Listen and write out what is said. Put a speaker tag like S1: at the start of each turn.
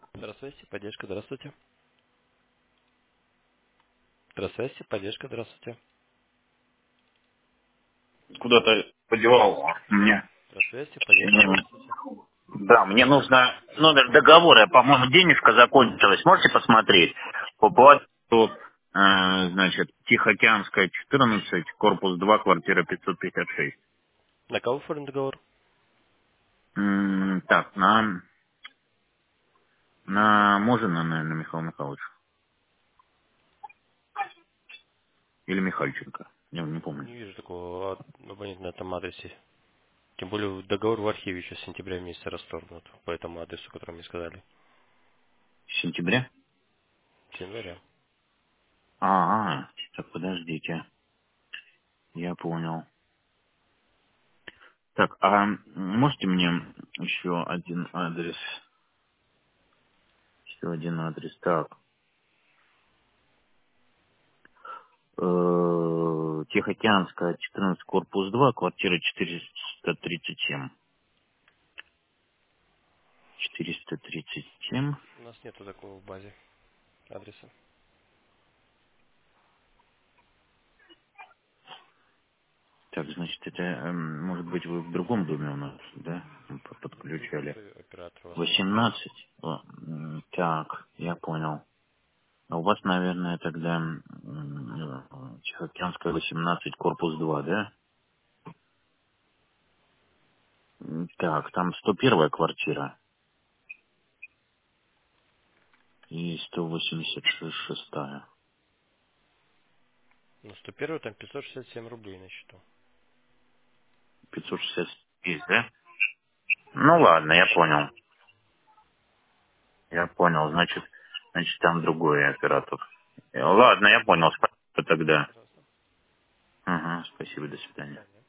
S1: Здравствуйте, поддержка, здравствуйте. Здравствуйте, поддержка, здравствуйте.
S2: Куда-то подевал мне.
S1: Здравствуйте, поддержка, здравствуйте.
S2: Да, мне нужно номер договора. По-моему, денежка закончилась. Можете посмотреть? По плату, значит, Тихоокеанская, 14, корпус 2, квартира 556.
S1: На кого оформлен договор?
S2: Так, на Можина, наверное, Михаил Михайлович. Или Михальченко. Я не помню.
S1: Не вижу такого абонента на этом адресе. Тем более договор в архиве еще с сентября месяца расторгнут по этому адресу, который мне сказали.
S2: С сентября?
S1: С января.
S2: Так, подождите. Я понял. Так, а можете мне еще один адрес? Еще один адрес. Так. Тихоокеанская, 14, корпус 2, квартира 437. 437.
S1: У нас нету такого в базе адреса.
S2: Так, значит, это, может быть, вы в другом доме у нас, да, подключали?
S1: Другой оператор у вас может быть.
S2: 18. Так, я понял. А у вас, наверное, тогда Тихоокеанская, 18, корпус 2, да? Так, там 101 квартира и 186.
S1: Ну, 101 там 567 рублей на счету.
S2: 560 есть, да? Ну ладно, я понял. Я понял, значит там другой оператор. Ладно, я понял, спасибо тогда.
S1: Пожалуйста.
S2: Ага, спасибо, до
S1: До
S2: свидания.
S1: свидания.